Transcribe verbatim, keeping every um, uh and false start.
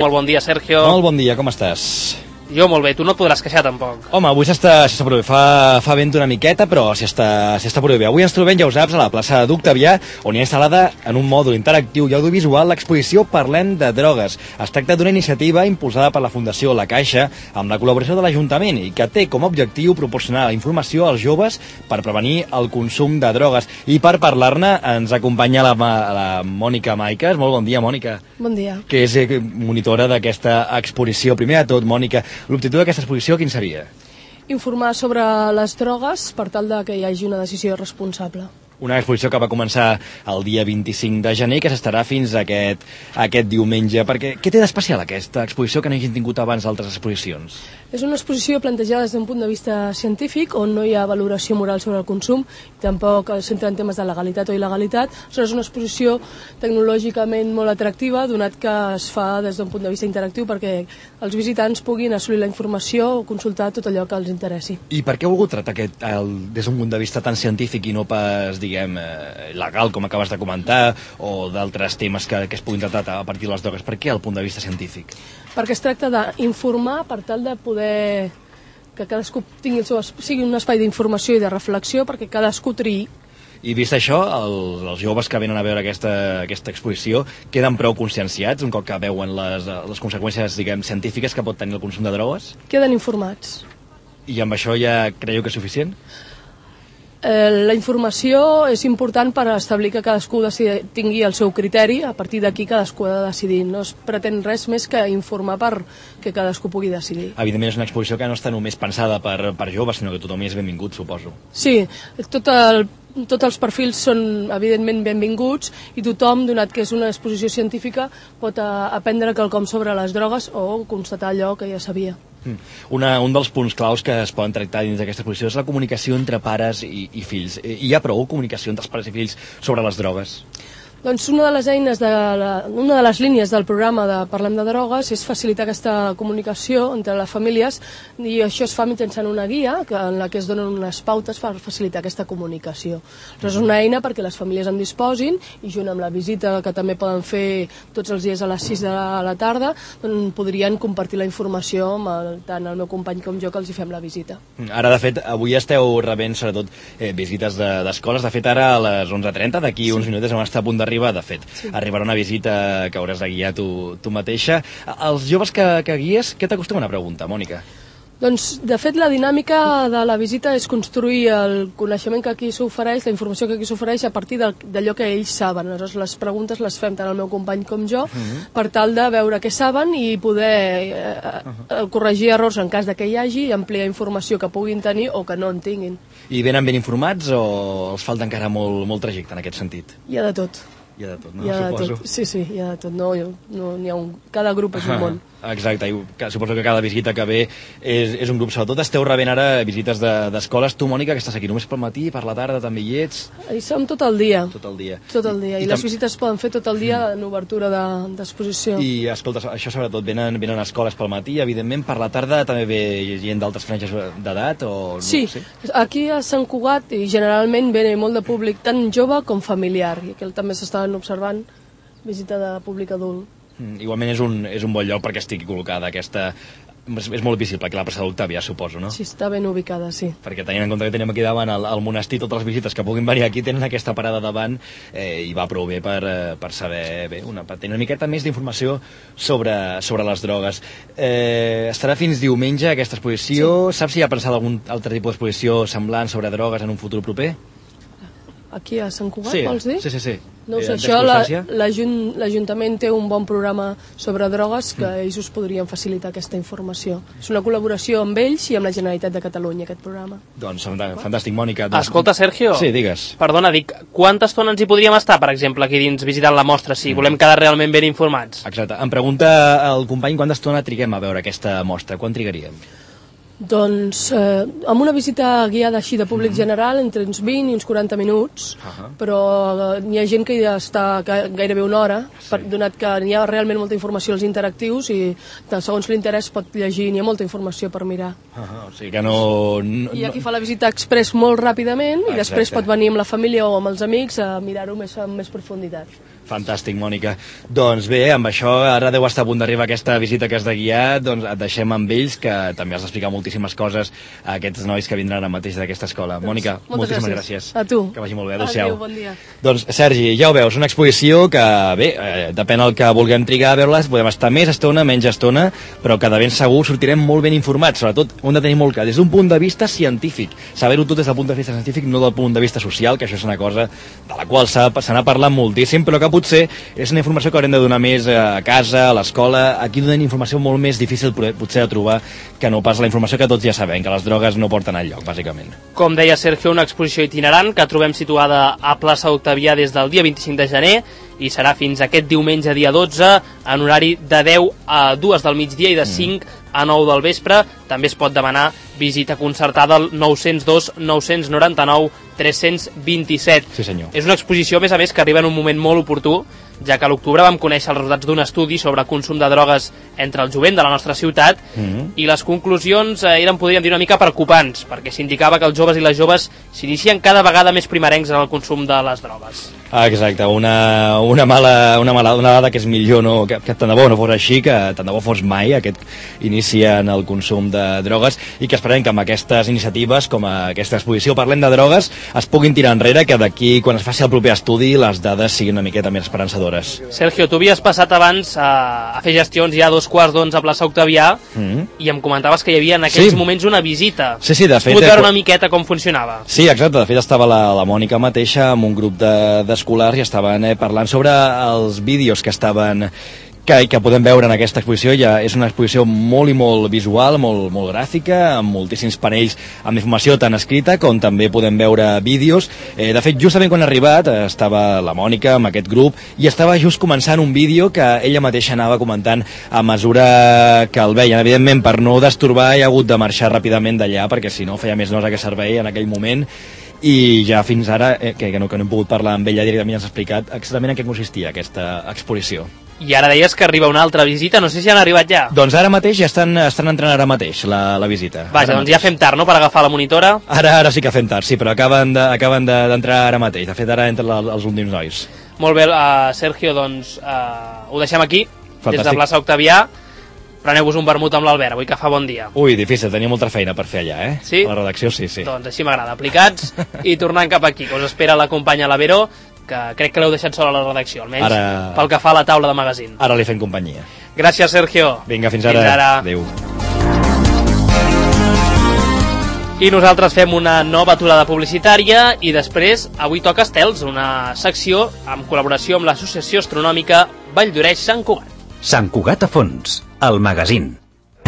Molt bon dia, Sergio. Molt bon dia, com estàs? Jo molt bé, tu no et podràs queixar tampoc. Home, avui s'està prou bé, fa, fa vent una miqueta, però s'està prou bé. Avui ens trobem, ja ho saps, a la plaça d'Octavià, on hi ha instal·lada en un mòdul interactiu i audiovisual l'exposició Parlem de drogues. Es tracta d'una iniciativa impulsada per la Fundació La Caixa amb la col·laboració de l'Ajuntament i que té com a objectiu proporcionar la informació als joves per prevenir el consum de drogues. I per parlar-ne ens acompanya la, la Mònica Maiques. Molt bon dia, Mònica. Bon dia. Que és monitora d'aquesta exposició. Primer de tot, Mònica, l'objectiu d'aquesta exposició quin seria? Informar sobre les drogues per tal de que hi hagi una decisió responsable. Una exposició que va començar el dia vint-i-cinc de gener i que s'estarà fins aquest, aquest diumenge. Perquè què té d'especial aquesta exposició que no hagin tingut abans altres exposicions? És una exposició plantejada des d'un punt de vista científic, on no hi ha valoració moral sobre el consum, tampoc es centra en temes de legalitat o il·legalitat. És una exposició tecnològicament molt atractiva, donat que es fa des d'un punt de vista interactiu perquè els visitants puguin assolir la informació o consultar tot allò que els interessi. I per què heu volgut tractar aquest, el, des d'un punt de vista tan científic i no pas, diguem, eh, legal, com acabes de comentar, o d'altres temes que, que es puguin tractar a partir de les drogues? Per què el punt de vista científic? Perquè es tracta d'informar per tal de poder que cadascú tingui el seu, sigui un espai d'informació i de reflexió perquè cadascú triï. I vist això, els, els joves que venen a veure aquesta, aquesta exposició queden prou conscienciats un cop que veuen les, les conseqüències, diguem, científiques que pot tenir el consum de drogues? Queden informats. I amb això ja creieu que és suficient? La informació és important per establir que cadascú decidi, tingui el seu criteri, a partir d'aquí cadascú ha de decidir. No es pretén res més que informar per que cadascú pugui decidir. Evidentment és una exposició que no està només pensada per, per joves, sinó que tothom hi és benvingut, suposo. Sí, tot el, tots els perfils són evidentment benvinguts i tothom, donat que és una exposició científica, pot a, aprendre quelcom sobre les drogues o constatar allò que ja sabia. Una, un dels punts claus que es poden tractar dins d'aquesta exposició és la comunicació entre pares i, i fills. Hi ha prou comunicació entre els pares i fills sobre les drogues? Doncs una de les eines, de la, una de les línies del programa de Parlem de drogues és facilitar aquesta comunicació entre les famílies i això es fa mitjançant una guia que, en la que es donen unes pautes per facilitar aquesta comunicació. Però és una eina perquè les famílies en disposin i junt amb la visita que també poden fer tots els dies a les sis de la, la tarda doncs podrien compartir la informació amb el, tant el meu company com jo que els hi fem la visita. Ara, de fet, avui esteu rebent sobretot eh, visites d'escoles. De, de fet, ara a les onze trenta, d'aquí sí. uns minuts on està a punt d'arribar. De fet, sí. Arribarà una visita que hauràs de guiar tu, tu mateixa. Els joves que, que guies, què t'acostumen a preguntar, Mònica? Doncs, de fet, la dinàmica de la visita és construir el coneixement que aquí s'ofereix, la informació que aquí s'ofereix a partir d'allò que ells saben. Aleshores, les preguntes les fem tant el meu company com jo, uh-huh. per tal de veure què saben i poder eh, uh-huh. corregir errors en cas de que hi hagi i ampliar informació que puguin tenir o que no en tinguin. I venen ben informats o els falta encara molt, molt trajecte en aquest sentit? Hi ha de tot. Hi ha de tot, no? Hi ha de Suposo. tot. Sí, sí, hi ha de tot. No, no, n'hi ha un... Cada grup és un món. Ah, exacte, i que, suposo que cada visita que ve és, és un grup. Sobretot esteu rebent ara visites d'escoles. De, tu, Mònica, que estàs aquí només pel matí, per la tarda també hi ets? Hi som tot el dia. Tot el dia. Tot el dia. I, I, I les visites poden fer tot el dia en obertura d'exposició. De, I, escolta, això sobretot, venen, venen escoles pel matí, evidentment, per la tarda també ve gent d'altres franges d'edat? O... Sí, sí, aquí a Sant Cugat i generalment ve molt de públic tant jove com familiar, i aquí també s'estaven observant visita de públic adult. Mm, igualment és un, és un bon lloc perquè estigui col·locada aquesta... És, és molt visible aquí la plaça d'Octavià, suposo, no? Sí, està ben ubicada, sí. Perquè tenint en compte que tenim aquí davant el, el monestir, totes les visites que puguin venir aquí tenen aquesta parada davant eh, i va prou bé per, eh, per saber, bé, una, per tenir una miqueta més d'informació sobre, sobre les drogues. Eh, estarà fins diumenge aquesta exposició. Sí. Saps si hi ha pensat algun altre tipus d'exposició semblant sobre drogues en un futur proper? Aquí a Sant Cugat, sí, vols dir? Sí, sí, sí. No sé, això l'Ajuntament té un bon programa sobre drogues que mm. ells us podrien facilitar aquesta informació. És una col·laboració amb ells i amb la Generalitat de Catalunya, aquest programa. Doncs fantàstic, Mònica. Escolta, Sergio. Sí, digues. Perdona, dic, quanta estona ens hi podríem estar, per exemple, aquí dins visitant la mostra, si mm. volem quedar realment ben informats? Exacte. Em pregunta el company quanta estona triguem a veure aquesta mostra. Quan trigaríem? Doncs eh, amb una visita guiada així de públic mm-hmm. general entre uns vint i uns quaranta minuts, uh-huh. però eh, n'hi ha gent que ja està gairebé una hora, sí. per, donat que n'hi ha realment molta informació als interactius i de, segons l'interès pot llegir, n'hi ha molta informació per mirar. Uh-huh. O sigui que no, no... I aquí fa la visita express molt ràpidament i Exacte. Després pot venir amb la família o amb els amics a mirar-ho més, amb més profunditat. Fantàstic, Mònica. Doncs bé, amb això ara deu estar a punt d'arribar aquesta visita que has de guiar, doncs et deixem amb ells, que també has d'explicar moltíssimes coses a aquests nois que vindran ara mateix d'aquesta escola. Doncs, Mònica, moltíssimes gràcies. gràcies. A tu. Que vagi molt bé, adéu-siau. Adéu, bon dia. Doncs, Sergi, ja ho veus, una exposició que, bé, eh, depèn del que vulguem trigar a veure-les, podem estar més estona, menys estona, però que de ben segur sortirem molt ben informats. Sobretot, hem de tenir molt clar, des d'un punt de vista científic. Saber-ho tot des del punt de vista científic, no del punt de vista social, que això és una cosa de la qual se n'ha parlat moltíssim, però que potser és una informació que haurem de donar més a casa, a l'escola. Aquí donen informació molt més difícil potser de trobar que no pas la informació que tots ja sabem, que les drogues no porten enlloc, bàsicament. Com deia Sergio, una exposició itinerant que trobem situada a plaça Octavià des del dia vint-i-cinc de gener i serà fins aquest diumenge dia dotze en horari de deu a dues del migdia i de cinc a nou del vespre. També es pot demanar visita concertada al nou zero dos nou nou nou tres dos set. Sí, senyor. És una exposició, a més a més, que arriba en un moment molt oportú, ja que a l'octubre vam conèixer els resultats d'un estudi sobre consum de drogues entre el jovent de la nostra ciutat Mm-hmm. i les conclusions eh, eren, podríem dir, una mica preocupants, perquè s'indicava que els joves i les joves s'inicien cada vegada més primerencs en el consum de les drogues. Ah, exacte, una, una, mala, una mala una dada que és millor no, que, que tant de bo no fos així, que tant de bo fos mai aquest inici en el consum de drogues, i que esperem que amb aquestes iniciatives com aquesta exposició Parlem de drogues es puguin tirar enrere, que d'aquí quan es faci el proper estudi les dades siguin una miqueta més esperançadores. Sergio, tu havies passat abans a, a fer gestions ja a dos quarts d'onze a plaça Octavià Mm-hmm. i em comentaves que hi havia en aquells Sí. moments una visita. Sí, sí, de fet... Has pogut veure una miqueta com funcionava? Sí, exacte, de fet estava la, la Mònica mateixa amb un grup de- d'escolars i estaven eh, parlant sobre els vídeos que estaven que, que podem veure en aquesta exposició. Ja és una exposició molt i molt visual, molt, molt gràfica, amb moltíssims panells amb informació tant escrita com també podem veure vídeos. Eh, de fet, justament quan ha arribat eh, estava la Mònica amb aquest grup i estava just començant un vídeo que ella mateixa anava comentant a mesura que el veien. Evidentment, per no destorbar, he hagut de marxar ràpidament d'allà perquè si no feia més nosa que servei en aquell moment. I ja fins ara, eh, que, que, no, que no hem pogut parlar amb ella directament, ens ha explicat exactament en què consistia aquesta exposició. I ara deies que arriba una altra visita, no sé si han arribat ja. Doncs ara mateix ja estan, estan entrant ara mateix la, la visita. Vaja, Ara doncs ja mateix. fem tard, no?, per agafar la monitora. Ara, ara sí que fem tard, sí, però acaben de- acaben de- d'entrar ara mateix. De fet, ara entren la, els últims nois. Molt bé, uh, Sergio, doncs uh, ho deixem aquí, Fantàstic. des de plaça Octavià. Preneu-vos un vermut amb l'Albert, avui que fa bon dia. Ui, difícil, tenia molta feina per fer allà, eh? Sí? A la redacció, sí, sí. Doncs així m'agrada, aplicats i tornant cap aquí, que us espera la companya Lavero, que crec que l'heu deixat sola a la redacció, almenys Ara- pel que fa a la taula de magazín. Ara li fem companyia. Gràcies, Sergio. Vinga, fins ara. Fins ara. Adéu. I nosaltres fem una nova aturada publicitària i després, avui toca Estels, una secció amb col·laboració amb l'Associació Astronòmica Valldoreix-Sant Cugat. Sant Cugat a fons, el magazín.